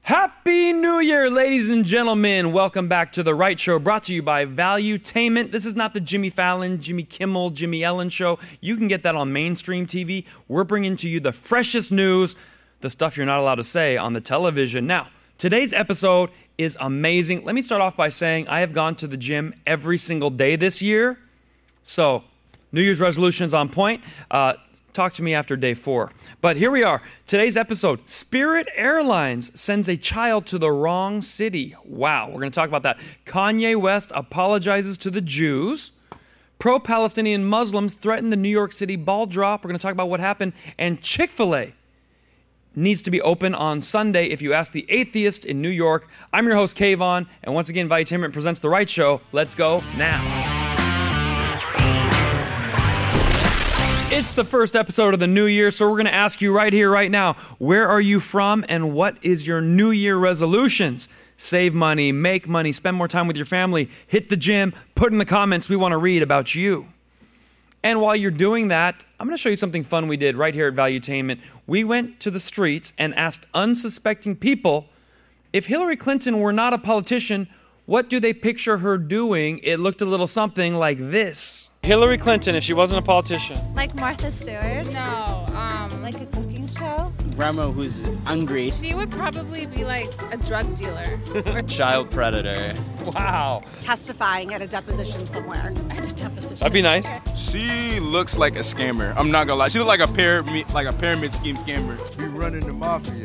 Happy New Year, ladies and gentlemen. Welcome back to The Right Show, brought to you by Valuetainment. This is not the Jimmy Fallon, Jimmy Kimmel, Jimmy Ellen show. You can get that on mainstream TV. We're bringing to you the freshest news, the stuff you're not allowed to say on the television. Now, today's episode is amazing. Let me start off by saying I have gone to the gym every single day this year. So, New Year's resolutions on point. Talk to me after day 4. But here we are. Today's episode, Spirit Airlines sends a child to the wrong city. Wow, we're going to talk about that. Kanye West apologizes to the Jews. Pro-Palestinian Muslims threaten the New York City ball drop. We're going to talk about what happened. And Chick-fil-A needs to be open on Sunday if you ask the atheist in New York. I'm your host, Kayvon, and once again, Valuetainment presents The Right Show. Let's go now. It's the first episode of the new year, so we're going to ask you right here, right now, where are you from and what is your New Year resolutions? Save money, make money, spend more time with your family, hit the gym, put in the comments, we want to read about you. And while you're doing that, I'm going to show you something fun we did right here at Valuetainment. We went to the streets and asked unsuspecting people, if Hillary Clinton were not a politician, what do they picture her doing? It looked a little something like this. Hillary Clinton, if she wasn't a politician. Like Martha Stewart? No, Like a cooking show? Grandma who's hungry. she would probably be like a drug dealer. Or Child predator. Wow. Testifying at a deposition somewhere. at a deposition. That'd be nice. She looks like a scammer. I'm not gonna lie. She looks like a pyramid scheme scammer. Be running the mafia.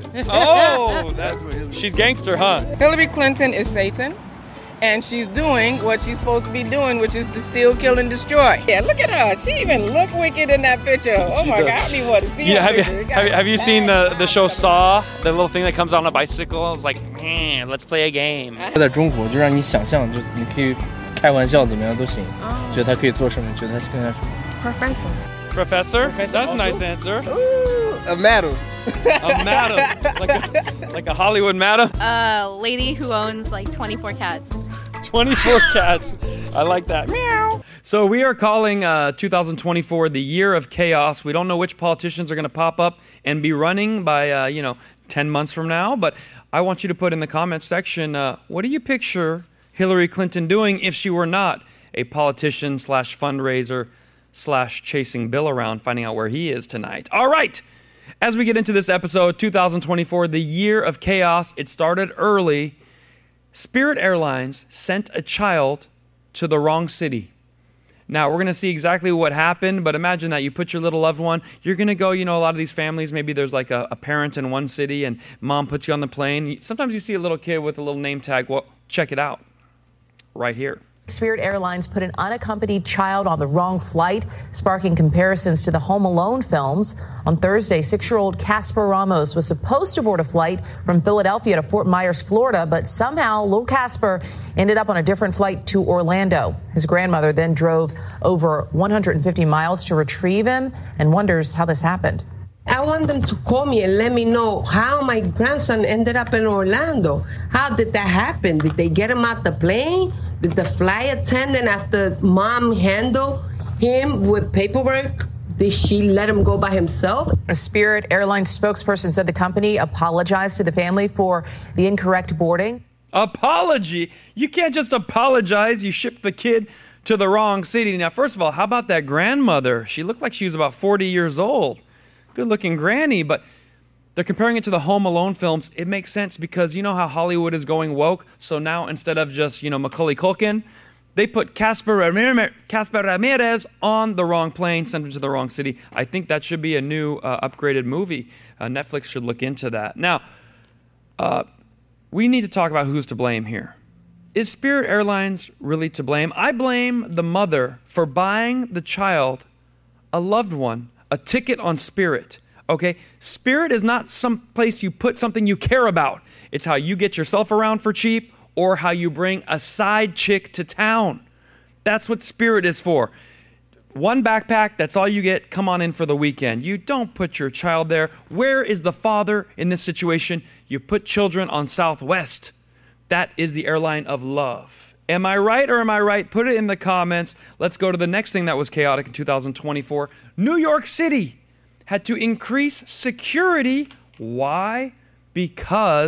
Oh, That's what Hillary. she's gangster, huh? Hillary Clinton is Satan, and she's doing what she's supposed to be doing, which is to steal, kill, and destroy. Yeah, look at her. She even look wicked in that picture. Oh my God, I don't even want to see Yeah, her have picture. you seen the show Saw? The little thing that comes out on a bicycle? It's like, man, let's play a game. 在中国就让你想象，就你可以开玩笑怎么样都行，觉得他可以做什么，觉得他更加什么。 Professor? That's a nice answer. Ooh, a madam. A madam. Like a Hollywood madam? A lady who owns like 24 cats. 24 cats. I like that. Meow. So we are calling 2024 the year of chaos. We don't know which politicians are going to pop up and be running by, 10 months from now. But I want you to put in the comments section, what do you picture Hillary Clinton doing if she were not a politician / fundraiser / chasing Bill around, finding out where he is tonight. All right. As we get into this episode, 2024, the year of chaos, it started early. Spirit Airlines sent a child to the wrong city. Now, we're going to see exactly what happened, but imagine that you put your little loved one, you're going to go, a lot of these families, maybe there's like a parent in one city and mom puts you on the plane. Sometimes you see a little kid with a little name tag. Well, check it out right here. Spirit Airlines put an unaccompanied child on the wrong flight, sparking comparisons to the Home Alone films. On Thursday, 6-year-old Casper Ramos was supposed to board a flight from Philadelphia to Fort Myers, Florida, but somehow little Casper ended up on a different flight to Orlando. His grandmother then drove over 150 miles to retrieve him and wonders how this happened. I want them to call me and let me know how my grandson ended up in Orlando. How did that happen? Did they get him out the plane? Did the flight attendant, after mom handle him with paperwork, did she let him go by himself? A Spirit Airlines spokesperson said the company apologized to the family for the incorrect boarding. Apology? You can't just apologize. You shipped the kid to the wrong city. Now, first of all, how about that grandmother? She looked like she was about 40 years old. Good-looking granny, but they're comparing it to the Home Alone films. It makes sense because you know how Hollywood is going woke, so now instead of just, Macaulay Culkin, they put Casper Ramirez on the wrong plane, sent him to the wrong city. I think that should be a new upgraded movie. Netflix should look into that. Now, we need to talk about who's to blame here. Is Spirit Airlines really to blame? I blame the mother for buying the child, a loved one, a ticket on Spirit, okay? Spirit is not some place you put something you care about. It's how you get yourself around for cheap or how you bring a side chick to town. That's what Spirit is for. One backpack, that's all you get. Come on in for the weekend. You don't put your child there. Where is the father in this situation? You put children on Southwest. That is the airline of love. Am I right or am I right? Put it in the comments. Let's go to the next thing that was chaotic in 2024. New York City had to increase security. Why? Because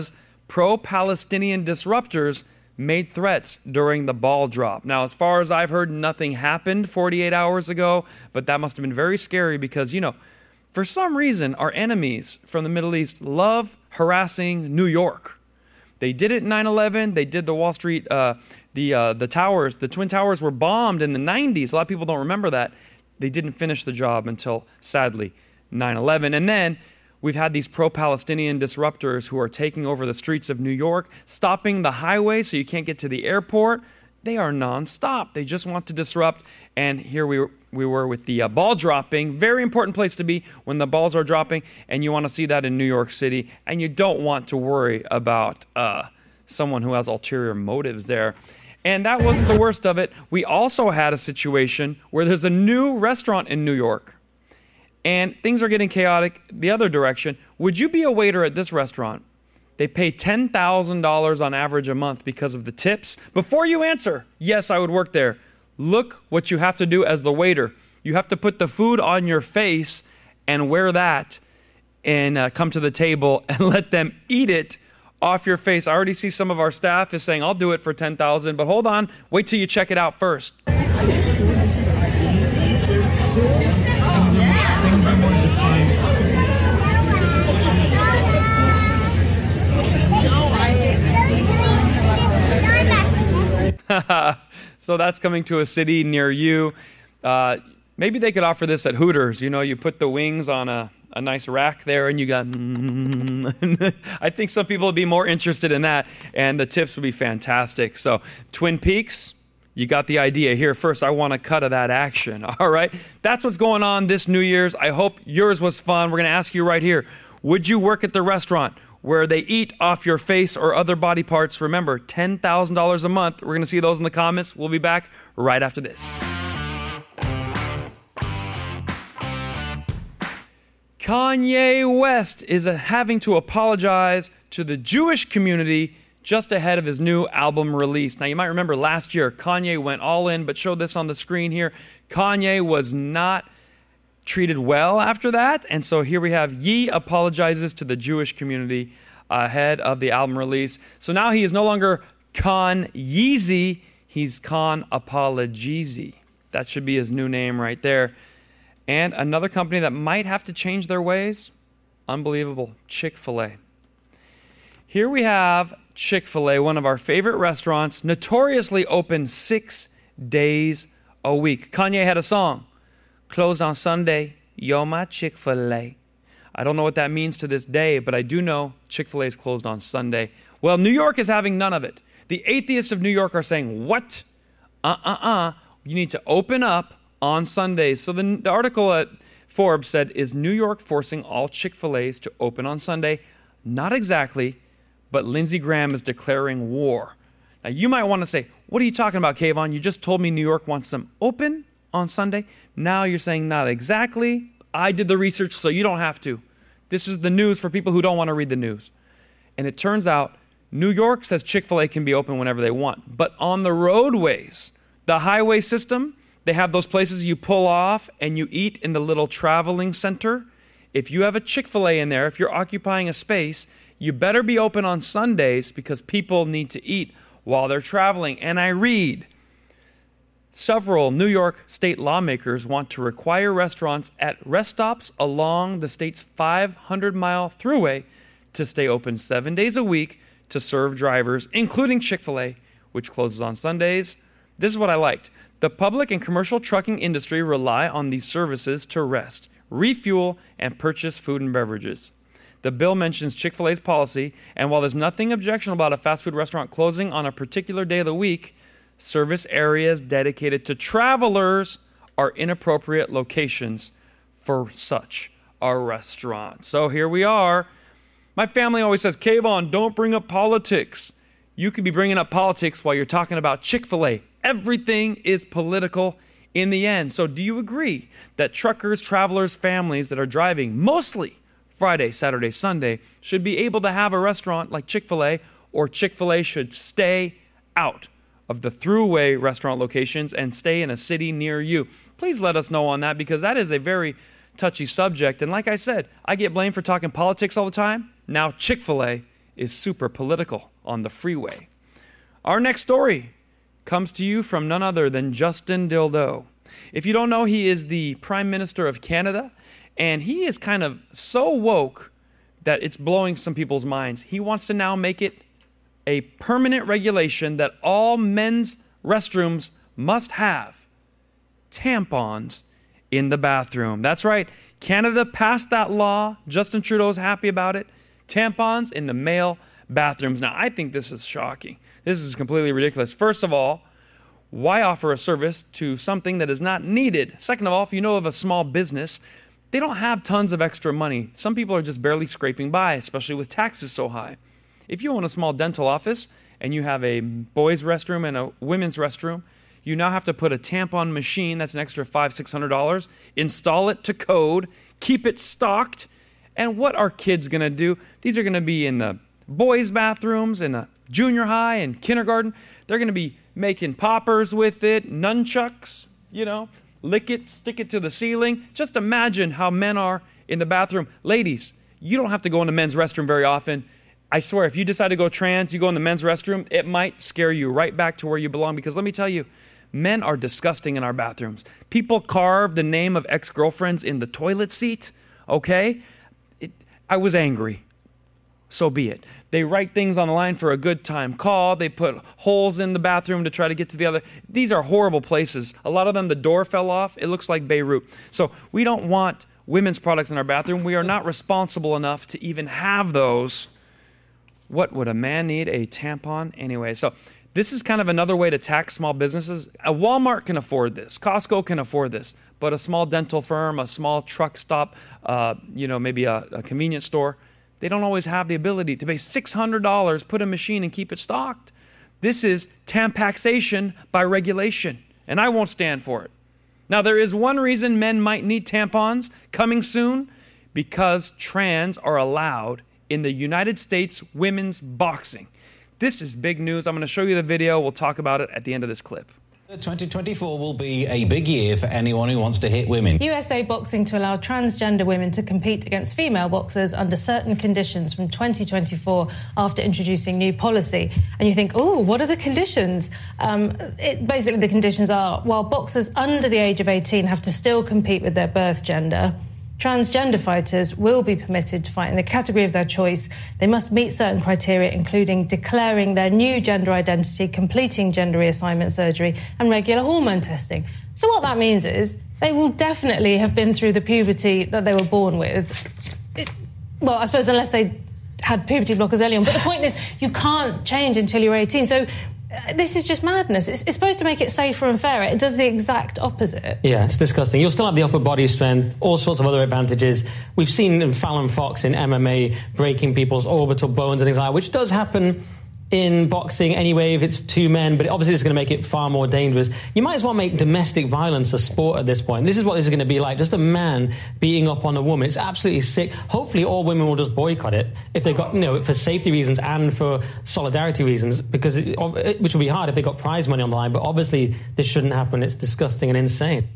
pro-Palestinian disruptors made threats during the ball drop. Now, as far as I've heard, nothing happened 48 hours ago, but that must have been very scary because, for some reason, our enemies from the Middle East love harassing New York. They did it in 9/11. They did the Wall Street, the towers. The Twin Towers were bombed in the 90s. A lot of people don't remember that. They didn't finish the job until, sadly, 9/11. And then we've had these pro-Palestinian disruptors who are taking over the streets of New York, stopping the highway so you can't get to the airport. They are nonstop. They just want to disrupt. And here we were with the ball dropping. Very important place to be when the balls are dropping. And you want to see that in New York City. And you don't want to worry about someone who has ulterior motives there. And that wasn't the worst of it. We also had a situation where there's a new restaurant in New York. And things are getting chaotic the other direction. Would you be a waiter at this restaurant? They pay $10,000 on average a month because of the tips. Before you answer, yes, I would work there. Look what you have to do as the waiter. You have to put the food on your face and wear that and come to the table and let them eat it off your face. I already see some of our staff is saying, I'll do it for $10,000, but hold on, wait till you check it out first. So that's coming to a city near you. Maybe they could offer this at Hooters. You put the wings on a nice rack there and you got... I think some people would be more interested in that, and the tips would be fantastic. So Twin Peaks, you got the idea. Here, first, I want a cut of that action. All right? That's what's going on this New Year's. I hope yours was fun. We're going to ask you right here, would you work at the restaurant where they eat off your face or other body parts? Remember, $10,000 a month. We're going to see those in the comments. We'll be back right after this. Kanye West is having to apologize to the Jewish community just ahead of his new album release. Now, you might remember last year, Kanye went all in, but show this on the screen here. Kanye was not treated well after that, and so here we have Ye apologizes to the Jewish community ahead of the album release. So now he is no longer Con Yeezy, he's Con Apologeezy. That should be his new name right there. And another company that might have to change their ways, unbelievable, Chick-fil-A. Here we have Chick-fil-A, one of our favorite restaurants, notoriously open 6 days a week. Kanye had a song, closed on Sunday, you're my Chick-fil-A. I don't know what that means to this day, but I do know Chick-fil-A is closed on Sunday. Well, New York is having none of it. The atheists of New York are saying, what? You need to open up on Sundays. So the article at Forbes said, is New York forcing all Chick-fil-A's to open on Sunday? Not exactly, but Lindsey Graham is declaring war. Now, you might want to say, what are you talking about, Kayvon? You just told me New York wants them open on Sunday. Now you're saying not exactly. I did the research, so you don't have to. This is the news for people who don't want to read the news. And it turns out New York says Chick-fil-A can be open whenever they want. But on the roadways, the highway system, they have those places you pull off and you eat in the little traveling center. If you have a Chick-fil-A in there, if you're occupying a space, you better be open on Sundays because people need to eat while they're traveling. And I read, several New York state lawmakers want to require restaurants at rest stops along the state's 500-mile thruway to stay open 7 days a week to serve drivers, including Chick-fil-A, which closes on Sundays. This is what I liked. The public and commercial trucking industry rely on these services to rest, refuel, and purchase food and beverages. The bill mentions Chick-fil-A's policy, and while there's nothing objectionable about a fast food restaurant closing on a particular day of the week, service areas dedicated to travelers are inappropriate locations for such a restaurant. So here we are. My family always says, Kayvon, don't bring up politics. You could be bringing up politics while you're talking about Chick-fil-A. Everything is political in the end. So do you agree that truckers, travelers, families that are driving mostly Friday, Saturday, Sunday should be able to have a restaurant like Chick-fil-A, or Chick-fil-A should stay out of the throughway restaurant locations and stay in a city near you? Please let us know on that, because that is a very touchy subject. And like I said, I get blamed for talking politics all the time. Now Chick-fil-A is super political on the freeway. Our next story comes to you from none other than Justin Trudeau. If you don't know, he is the Prime Minister of Canada, and he is kind of so woke that it's blowing some people's minds. He wants to now make it a permanent regulation that all men's restrooms must have tampons in the bathroom. That's right. Canada passed that law. Justin Trudeau's happy about it. Tampons in the male bathrooms. Now, I think this is shocking. This is completely ridiculous. First of all, why offer a service to something that is not needed? Second of all, if you know of a small business, they don't have tons of extra money. Some people are just barely scraping by, especially with taxes so high. If you own a small dental office and you have a boys' restroom and a women's restroom, you now have to put a tampon machine, that's an extra $500-$600, install it to code, keep it stocked. And what are kids going to do? These are going to be in the boys' bathrooms, in the junior high and kindergarten. They're going to be making poppers with it, nunchucks, lick it, stick it to the ceiling. Just imagine how men are in the bathroom. Ladies, you don't have to go in the men's restroom very often. I swear, if you decide to go trans, you go in the men's restroom, it might scare you right back to where you belong. Because let me tell you, men are disgusting in our bathrooms. People carve the name of ex-girlfriends in the toilet seat, okay? I was angry. So be it. They write things on the line for a good time call. They put holes in the bathroom to try to get to the other. These are horrible places. A lot of them, the door fell off. It looks like Beirut. So we don't want women's products in our bathroom. We are not responsible enough to even have those. What would a man need? A tampon? Anyway, so this is kind of another way to tax small businesses. A Walmart can afford this. Costco can afford this. But a small dental firm, a small truck stop, maybe a convenience store, they don't always have the ability to pay $600, put a machine and keep it stocked. This is tampaxation by regulation, and I won't stand for it. Now, there is one reason men might need tampons coming soon, because trans are allowed in the United States women's boxing. This is big news. I'm going to show you the video. We'll talk about it at the end of this clip. 2024 will be a big year for anyone who wants to hit women. USA Boxing to allow transgender women to compete against female boxers under certain conditions from 2024 after introducing new policy. And you think, oh, what are the conditions? Basically, the conditions are, while boxers under the age of 18 have to still compete with their birth gender, transgender fighters will be permitted to fight in the category of their choice. They must meet certain criteria, including declaring their new gender identity, completing gender reassignment surgery, and regular hormone testing. So what that means is they will definitely have been through the puberty that they were born with. Well, I suppose unless they had puberty blockers early on. But the point is, you can't change until you're 18. So this is just madness. It's supposed to make it safer and fairer. It does the exact opposite. Yeah, it's disgusting. You'll still have the upper body strength, all sorts of other advantages. We've seen Fallon Fox in MMA breaking people's orbital bones and things like that, which does happen in boxing anyway if it's two men, but obviously it's going to make it far more dangerous. You might as well make domestic violence a sport at this point. This is what this is going to be like, just a man beating up on a woman. It's absolutely sick. Hopefully all women will just boycott it if they got, for safety reasons and for solidarity reasons, because which would be hard if they got prize money on the line, but obviously this shouldn't happen. It's disgusting and insane.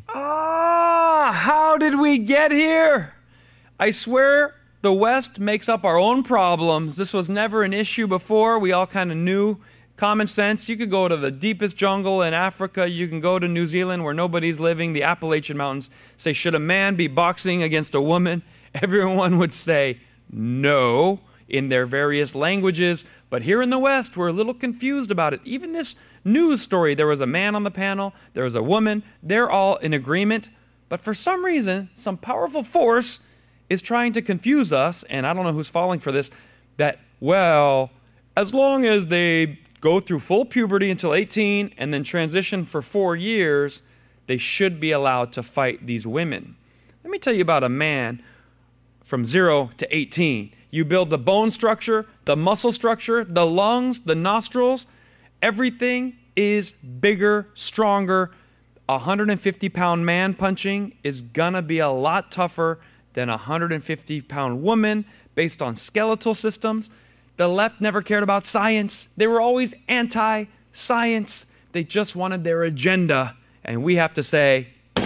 How did we get here? I swear the West makes up our own problems. This was never an issue before. We all kind of knew. Common sense. You could go to the deepest jungle in Africa. You can go to New Zealand where nobody's living, the Appalachian Mountains. Say, should a man be boxing against a woman? Everyone would say no in their various languages. But here in the West, we're a little confused about it. Even this news story, there was a man on the panel, there was a woman. They're all in agreement. But for some reason, some powerful force is trying to confuse us, and I don't know who's falling for this, that, well, as long as they go through full puberty until 18 and then transition for 4 years, they should be allowed to fight these women. Let me tell you about a man from 0 to 18. You build the bone structure, the muscle structure, the lungs, the nostrils. Everything is bigger, stronger. A 150-pound man punching is gonna be a lot tougher than a 150-pound woman based on skeletal systems. The left never cared about science. They were always anti-science. They just wanted their agenda. And we have to say,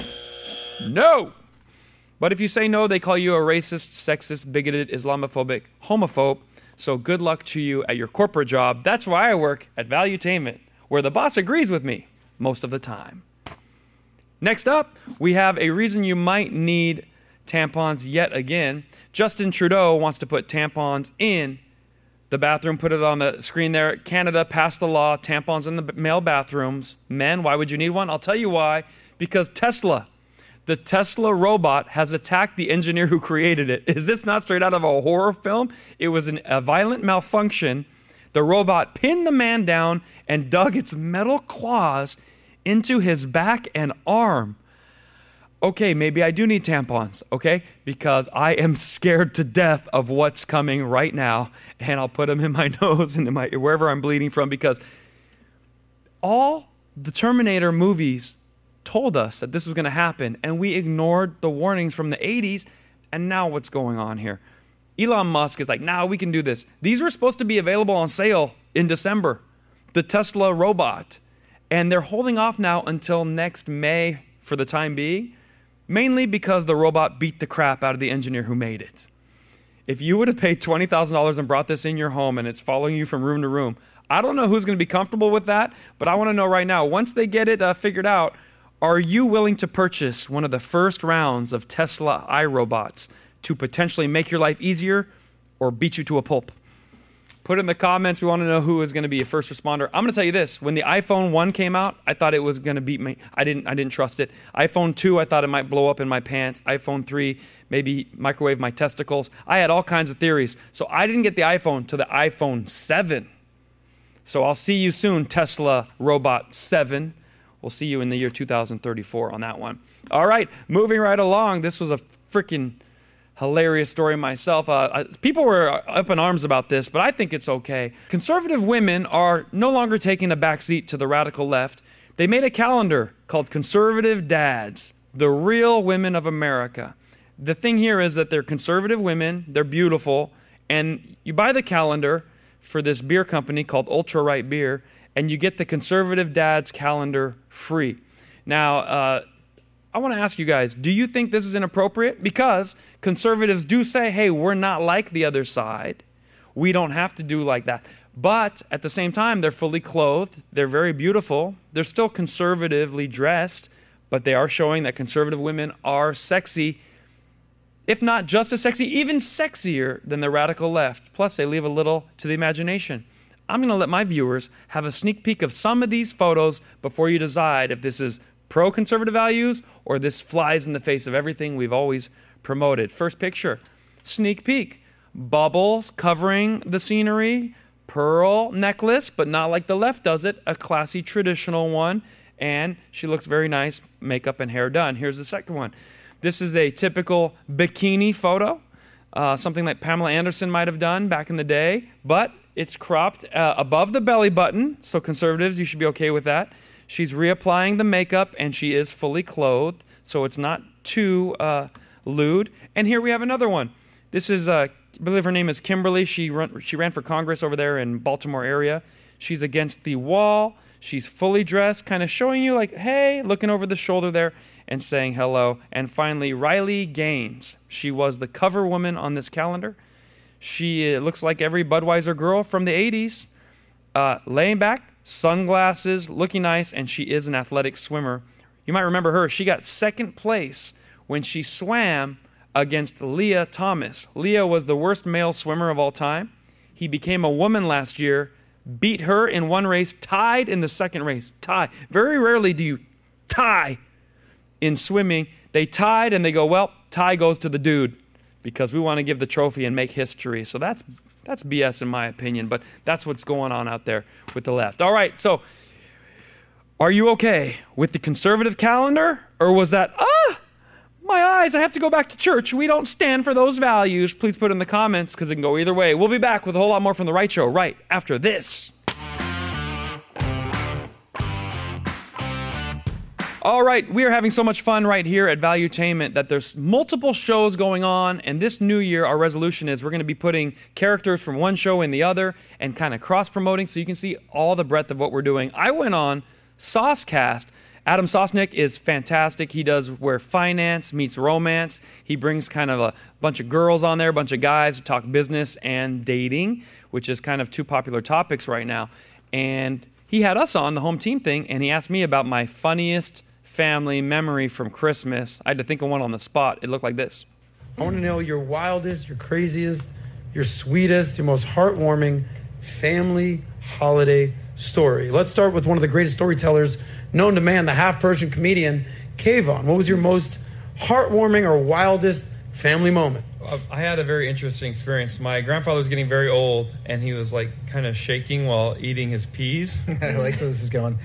no. But if you say no, they call you a racist, sexist, bigoted, Islamophobic, homophobe. So good luck to you at your corporate job. That's why I work at Valuetainment, where the boss agrees with me most of the time. Next up, we have a reason you might need tampons yet again. Justin Trudeau wants to put tampons in the bathroom. Put it on the screen there. Canada passed the law, tampons in the male bathrooms. Men, why would you need one? I'll tell you why. Because Tesla, the Tesla robot, has attacked the engineer who created it. Is this not straight out of a horror film? It was a violent malfunction. The robot pinned the man down and dug its metal claws into his back and arm. Okay, maybe I do need tampons, okay? Because I am scared to death of what's coming right now, and I'll put them in my nose and in my wherever I'm bleeding from, because all the Terminator movies told us that this was going to happen, and we ignored the warnings from the 80s, and now what's going on here? Elon Musk is like, nah, we can do this. These were supposed to be available on sale in December, the Tesla robot, and they're holding off now until next May for the time being, mainly because the robot beat the crap out of the engineer who made it. If you would have paid $20,000 and brought this in your home and it's following you from room to room, I don't know who's going to be comfortable with that, but I want to know right now, once they get it figured out, are you willing to purchase one of the first rounds of Tesla iRobots to potentially make your life easier or beat you to a pulp? Put in the comments. We want to know who is going to be a first responder. I'm going to tell you this. When the iPhone 1 came out, I thought it was going to beat me. I didn't trust it. iPhone 2, I thought it might blow up in my pants. iPhone 3, maybe microwave my testicles. I had all kinds of theories. So I didn't get the iPhone till the iPhone 7. So I'll see you soon, Tesla Robot 7. We'll see you in the year 2034 on that one. All right, moving right along. This was a freaking hilarious story myself. People were up in arms about this, but I think it's okay. Conservative women are no longer taking a backseat to the radical left. They made a calendar called Conservative Dads, the real women of America. The thing here is that they're conservative women, they're beautiful, and you buy the calendar for this beer company called Ultra Right Beer, and you get the Conservative Dads calendar free. Now, I want to ask you guys, do you think this is inappropriate? Because conservatives do say, hey, we're not like the other side. We don't have to do like that. But at the same time, they're fully clothed. They're very beautiful. They're still conservatively dressed, but they are showing that conservative women are sexy, if not just as sexy, even sexier than the radical left. Plus, they leave a little to the imagination. I'm going to let my viewers have a sneak peek of some of these photos before you decide if this is pro-conservative values or this flies in the face of everything we've always promoted. First picture, sneak peek. Bubbles covering the scenery, pearl necklace, but not like the left does it, a classy traditional one, and she looks very nice, makeup and hair done. Here's the second one. This is a typical bikini photo, something like Pamela Anderson might have done back in the day, but it's cropped above the belly button, so conservatives, you should be okay with that. She's reapplying the makeup, and she is fully clothed, so it's not too lewd. And here we have another one. This is, I believe her name is Kimberly. She ran for Congress over there in Baltimore area. She's against the wall. She's fully dressed, kind of showing you like, hey, looking over the shoulder there and saying hello. And finally, Riley Gaines. She was the cover woman on this calendar. She looks like every Budweiser girl from the 80s, laying back, sunglasses, looking nice, and she is an athletic swimmer. You might remember her. She got second place when she swam against Leah Thomas. Leah was the worst male swimmer of all time. He became a woman last year, beat her in one race, tied in the second race. Tie. Very rarely do you tie in swimming. They tied and they go, well, tie goes to the dude because we want to give the trophy and make history. So that's BS in my opinion, but that's what's going on out there with the left. All right, so are you okay with the conservative calendar? Or was that, my eyes, I have to go back to church. We don't stand for those values. Please put in the comments because it can go either way. We'll be back with a whole lot more from The Right Show right after this. All right, we are having so much fun right here at Valuetainment that there's multiple shows going on, and this new year our resolution is we're going to be putting characters from one show in the other and kind of cross-promoting so you can see all the breadth of what we're doing. I went on Saucecast Adam Sosnick is fantastic. He does where finance meets romance. He brings kind of a bunch of girls on there, a bunch of guys to talk business and dating, which is kind of two popular topics right now. And he had us on the home team thing, and he asked me about my funniest family memory from Christmas. I had to think of one on the spot. It looked like this. I want to know your wildest, your craziest, your sweetest, your most heartwarming family holiday story. Let's start with one of the greatest storytellers known to man, the half-Persian comedian, Kayvon. What was your most heartwarming or wildest family moment? I had a very interesting experience. My grandfather was getting very old, and he was like kind of shaking while eating his peas. I like where this is going.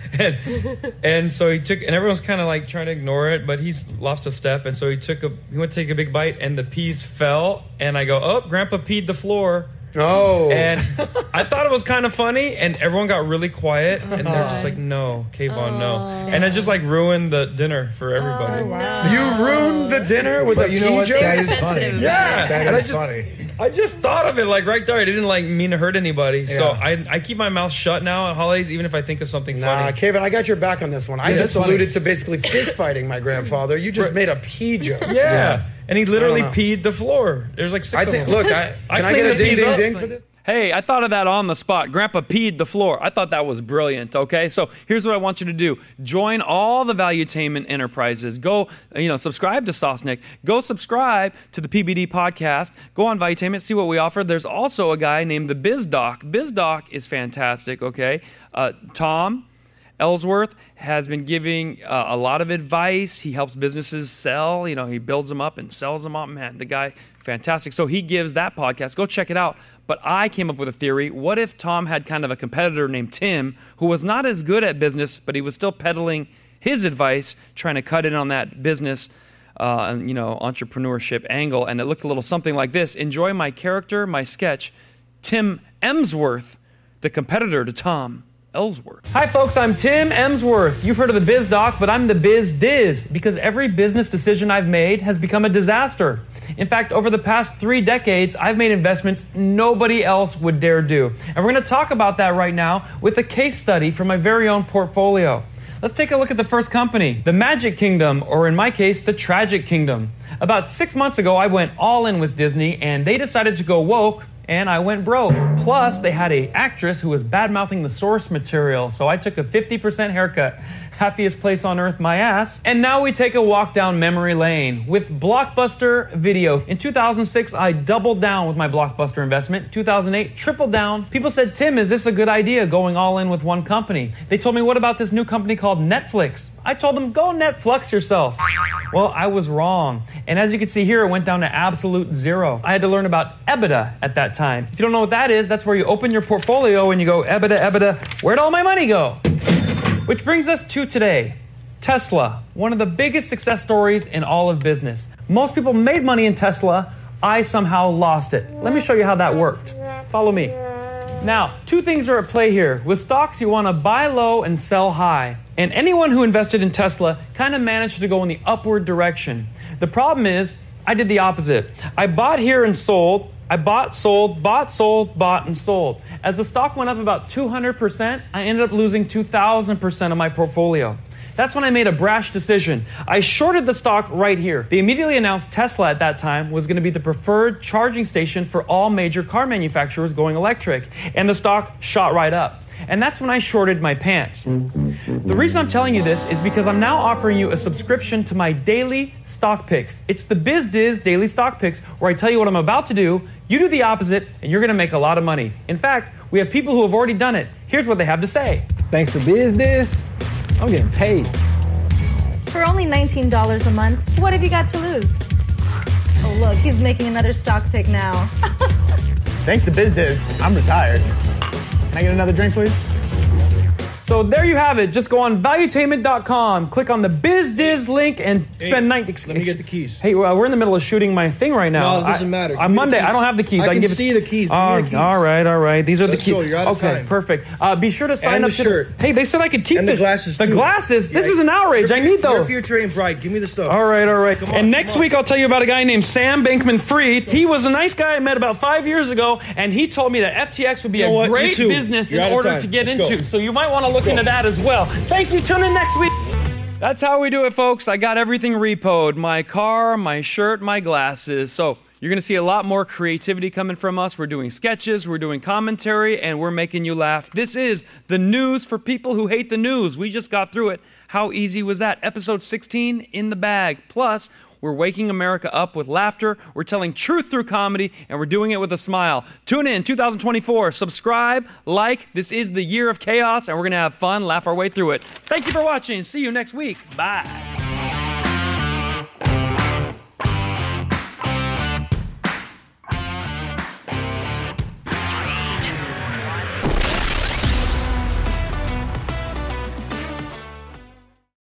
And so he took, and everyone's kind of like trying to ignore it, but he's lost a step, and so he went to take a big bite, and the peas fell, and I go, oh, Grandpa peed the floor. Oh. And I thought it was kind of funny, and everyone got really quiet, and they're just like, no, Kayvon, no. And it just like ruined the dinner for everybody. Oh, wow. You ruined the dinner with a pea joke? That is funny. Yeah. That is funny. I just thought of it like right there. I didn't like mean to hurt anybody. Yeah. So I keep my mouth shut now at holidays, even if I think of something funny. Kayvon, I got your back on this one. I just alluded to basically fist fighting my grandfather. You just made a pea joke. Yeah. And he literally peed the floor. There's like 6 of them. Look, can I get a ding ding ding for this? Hey, I thought of that on the spot. Grandpa peed the floor. I thought that was brilliant, okay? So here's what I want you to do. Join all the Valuetainment enterprises. Go, subscribe to Sosnick. Go subscribe to the PBD podcast. Go on Valuetainment, see what we offer. There's also a guy named the BizDoc. BizDoc is fantastic, okay? Tom Ellsworth has been giving a lot of advice. He helps businesses sell. He builds them up and sells them up. Man, the guy, fantastic. So he gives that podcast. Go check it out. But I came up with a theory. What if Tom had kind of a competitor named Tim who was not as good at business, but he was still peddling his advice, trying to cut in on that business, entrepreneurship angle. And it looked a little something like this. Enjoy my character, my sketch, Tim Emsworth, the competitor to Tom Ellsworth. Hi folks, I'm Tim Emsworth. You've heard of the Biz Doc, but I'm the Biz Diz because every business decision I've made has become a disaster. In fact, over the past 3 decades, I've made investments nobody else would dare do. And we're going to talk about that right now with a case study from my very own portfolio. Let's take a look at the first company, the Magic Kingdom, or in my case, the Tragic Kingdom. About 6 months ago, I went all in with Disney, and they decided to go woke, and I went broke. Plus, they had an actress who was bad-mouthing the source material, so I took a 50% haircut. Happiest place on earth, my ass. And now we take a walk down memory lane with Blockbuster Video. In 2006, I doubled down with my Blockbuster investment. 2008, tripled down. People said, Tim, is this a good idea, going all in with one company? They told me, what about this new company called Netflix? I told them, go Netflix yourself. Well, I was wrong. And as you can see here, it went down to absolute zero. I had to learn about EBITDA at that time. If you don't know what that is, that's where you open your portfolio and you go, EBITDA, where'd all my money go? Which brings us to today. Tesla, one of the biggest success stories in all of business. Most people made money in Tesla. I somehow lost it. Let me show you how that worked. Follow me. Now, 2 things are at play here. With stocks, you want to buy low and sell high. And anyone who invested in Tesla kind of managed to go in the upward direction. The problem is, I did the opposite. I bought here and sold. I bought, sold, bought, sold, bought, and sold. As the stock went up about 200%, I ended up losing 2,000% of my portfolio. That's when I made a brash decision. I shorted the stock right here. They immediately announced Tesla at that time was going to be the preferred charging station for all major car manufacturers going electric. And the stock shot right up. And that's when I shorted my pants. The reason I'm telling you this is because I'm now offering you a subscription to my daily stock picks. It's the BizDiz Daily Stock Picks, where I tell you what I'm about to do, you do the opposite, and you're going to make a lot of money. In fact, we have people who have already done it. Here's what they have to say. Thanks to BizDiz, I'm getting paid. For only $19 a month, what have you got to lose? Oh, look, he's making another stock pick now. Thanks to BizDiz, I'm retired. Can I get another drink, please? So there you have it. Just go on Valuetainment.com, click on the BizDiz link, and spend Let me get the keys. Hey, we're in the middle of shooting my thing right now. No, it doesn't matter. On Monday, I don't have the keys. I can see the keys. All right. These are the keys. Go. You're out of time. Perfect. Be sure to sign and up. The shirt. Hey, they said I could keep and the glasses. The too. glasses. This is an outrage. I need those. Your future ain't bright. Give me the stuff. All right. And next week, I'll tell you about a guy named Sam Bankman-Fried. He was a nice guy I met about 5 years ago, and he told me that FTX would be a great business in order to get into. So you might want to look into that as well. Thank you. Tune in next week. That's how we do it, folks. I got everything repoed. My car, my shirt, my glasses. So you're going to see a lot more creativity coming from us. We're doing sketches, we're doing commentary, and we're making you laugh. This is the news for people who hate the news. We just got through it. How easy was that? Episode 16 in the bag. Plus, we're waking America up with laughter. We're telling truth through comedy, and we're doing it with a smile. Tune in 2024. Subscribe, like. This is the year of chaos, and we're going to have fun, laugh our way through it. Thank you for watching. See you next week. Bye.